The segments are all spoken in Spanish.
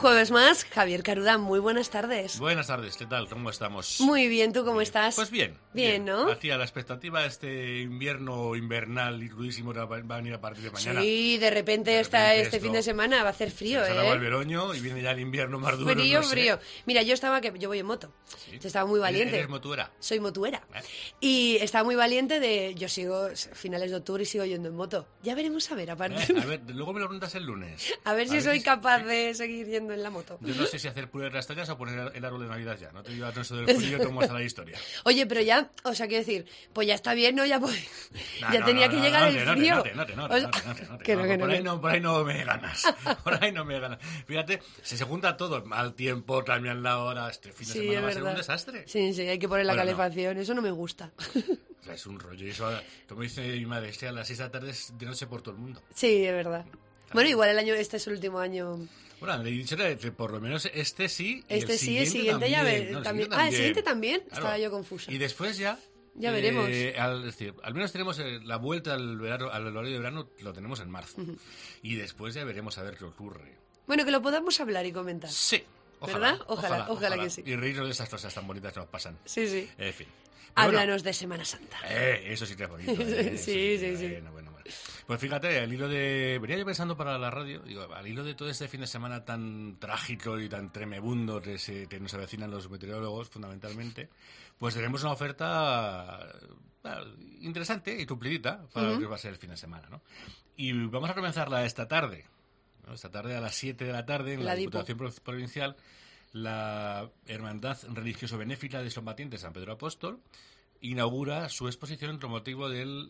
jueves más. Javier Caruda, muy buenas tardes. Buenas tardes, ¿qué tal? ¿Cómo estamos? Muy bien, ¿tú cómo estás? Pues bien. Bien, ¿no? Hacía la expectativa de este invierno invernal y crudísimo que va a venir a partir de mañana. Sí, de repente este fin de semana va a hacer frío, Se acaba el veroño y viene ya el invierno más duro. Frío, no sé. frío. Mira, yo voy en moto. ¿Sí? Yo estaba muy valiente. ¿Eres motuera? Soy motuera. Y estaba muy valiente yo sigo finales de octubre y sigo yendo en moto. Ya veremos a ver, aparte. A ver, luego me lo preguntas el lunes. A ver si soy capaz de seguir yendo en la moto. Yo no sé si hacer pulir las tallas o poner el árbol de Navidad ya. No te digo todo eso del frío cómo está la historia. Oye, pero ya, o sea, quiero decir, pues ya está bien, ¿no? Ya tenía que llegar el frío. Por ahí no me ganas. Por ahí no me ganas. Fíjate, si se junta todo, mal tiempo, también la hora, este fin de semana va a ser un desastre. Sí, hay que poner la calefacción, eso no me gusta. O sea, es un rollo. Y eso, como dice mi madre, a las 6 de la tarde es de noche por todo el mundo. Sí, es verdad. Bueno, igual este es el último año. Bueno, le he dicho que por lo menos este sí. Y el siguiente también, ya también. El siguiente también. Claro. Estaba yo confusa. Y después ya veremos. Al menos tenemos la vuelta al horario de verano, lo tenemos en marzo. Y después ya veremos a ver qué ocurre. Bueno, que lo podamos hablar y comentar. Sí. ¿Verdad? Ojalá que sí. Y reírnos de esas cosas tan bonitas que nos pasan. Sí. En fin. Háblanos de Semana Santa. Eso sí que es bonito. Sí. Bueno. Pues fíjate, al hilo de... Venía yo pensando para la radio, al hilo de todo este fin de semana tan trágico y tan tremebundo que nos avecinan los meteorólogos, fundamentalmente, pues tenemos una oferta interesante y cumplidita para lo que va a ser el fin de semana, ¿no? Y vamos a comenzarla esta tarde, ¿no? Esta tarde a las 7 de la tarde en la Diputación Provincial, la Hermandad Religioso-Benéfica de Combatientes San Pedro Apóstol inaugura su exposición con motivo del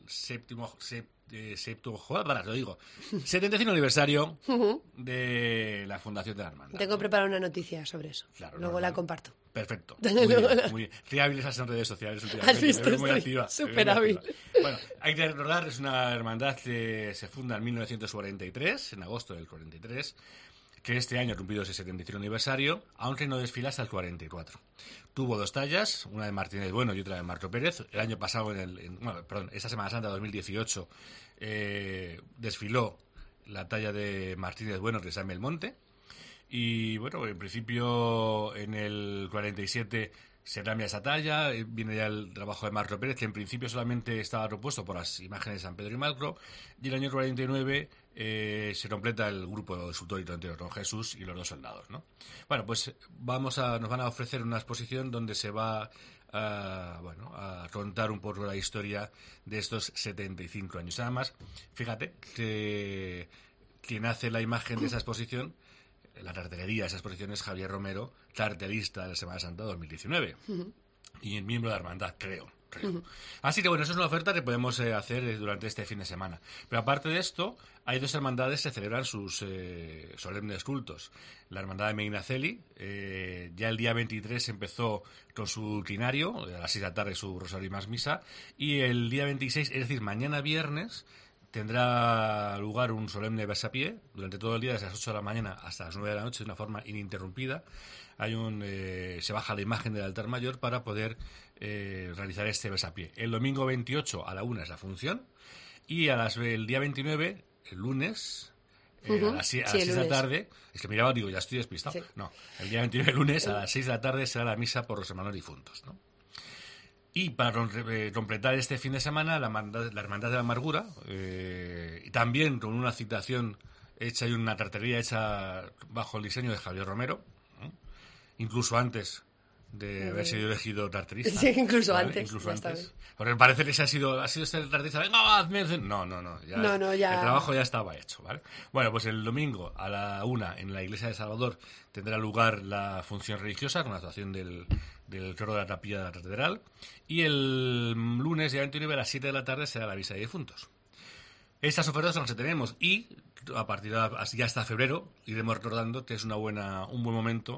75 aniversario de la fundación de la hermandad. Tengo preparada una noticia sobre eso. Claro, luego la comparto. Perfecto. Muy bien. Qué hábiles en redes sociales últimamente. ¿Has visto? Muy activa. Súper hábil. Bueno, hay que recordar, es una hermandad que se funda en 1943, en agosto del 43, que este año ha cumplido ese 75 aniversario, aunque no desfila hasta el 44. Tuvo dos tallas, una de Martínez Bueno y otra de Marco Pérez. El año pasado, esta Semana Santa 2018, desfiló la talla de Martínez Bueno, que está en Belmonte. Y bueno, en principio en el 47 se cambia esa talla, viene ya el trabajo de Marco Pérez, que en principio solamente estaba propuesto por las imágenes de San Pedro y Marco, y el año 49 se completa el grupo escultórico entero con Jesús y los dos soldados, ¿no? Bueno, pues nos van a ofrecer una exposición donde se va a contar un poco la historia de estos 75 años. Además, fíjate que quien hace la imagen de esa exposición, la cartelería de esa exposición, es Javier Romero, cartelista de la Semana Santa 2019 y miembro de la hermandad, creo. Así que bueno, eso es una oferta que podemos hacer durante este fin de semana. Pero aparte de esto, hay dos hermandades que celebran sus solemnes cultos. La hermandad de Medinaceli, ya el día 23 empezó con su quinario, a las 6 de la tarde su rosario y más misa, y el día 26, es decir, mañana viernes, tendrá lugar un solemne besapié durante todo el día, desde las 8 de la mañana hasta las 9 de la noche, de una forma ininterrumpida. Se baja la imagen del altar mayor para poder realizar este besapié. El domingo 28 a la 1 es la función, y el día 29, el lunes, a las 6 de la tarde, es que miraba, digo, ya estoy despistado. Sí. No, el día 29, el lunes, a las 6 de la tarde será la misa por los hermanos difuntos, ¿no? Y para completar este fin de semana, la Hermandad de la Amargura, y también con una citación hecha y una cartelería hecha bajo el diseño de Javier Romero, ¿eh? Incluso antes de haber sido elegido cartelista. Sí, incluso ¿vale? antes. Porque parece que ha sido este cartelista. Venga, hazme. No. Ya. El trabajo ya estaba hecho, ¿vale? Bueno, pues el domingo a la 1 en la Iglesia de Salvador tendrá lugar la función religiosa con la actuación del coro de la capilla de la catedral, y el lunes, día 29, a las 7 de la tarde será la misa de difuntos. Estas ofertas son las que tenemos, y a partir de ya hasta febrero iremos recordando que es un buen momento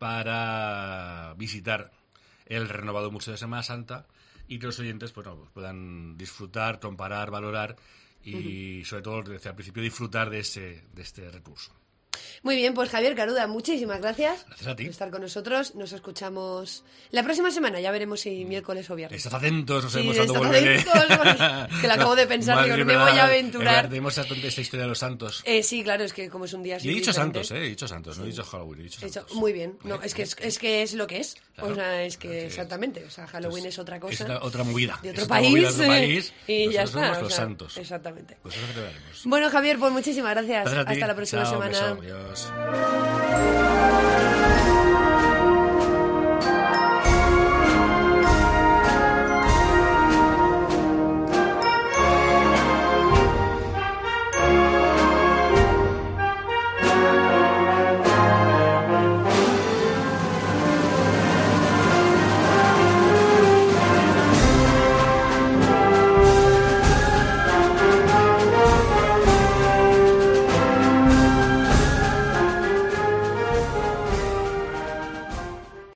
para visitar el renovado Museo de Semana Santa, y que los oyentes puedan disfrutar, comparar, valorar y sobre todo, lo que decía al principio, disfrutar de este recurso. Muy bien, pues Javier Caruda, muchísimas gracias. Gracias a ti. Por estar con nosotros. Nos escuchamos la próxima semana, ya veremos si miércoles o viernes. Estad atentos, no Sí, sabemos cuándo estad volveré. atentos, que lo acabo de pensar, Madre, digo, no me voy a verdad, aventurar. Tenemos esta historia de los santos. Sí, claro, es que como es un día así Y he dicho diferente. santos, he dicho santos, no he dicho Halloween, he dicho Eso, santos. muy bien. No, es que es lo que es. Claro. O sea, es que Así es. exactamente. O sea, Halloween es otra cosa. Es otra movida. De Es otro otra movida país. de otro país. Y ya Nosotros está. somos o los sea, santos. Exactamente. Pues eso celebraremos. Bueno, Javier, pues muchísimas gracias. Gracias a ti. Hasta la próxima Chao, semana. un beso. Adiós.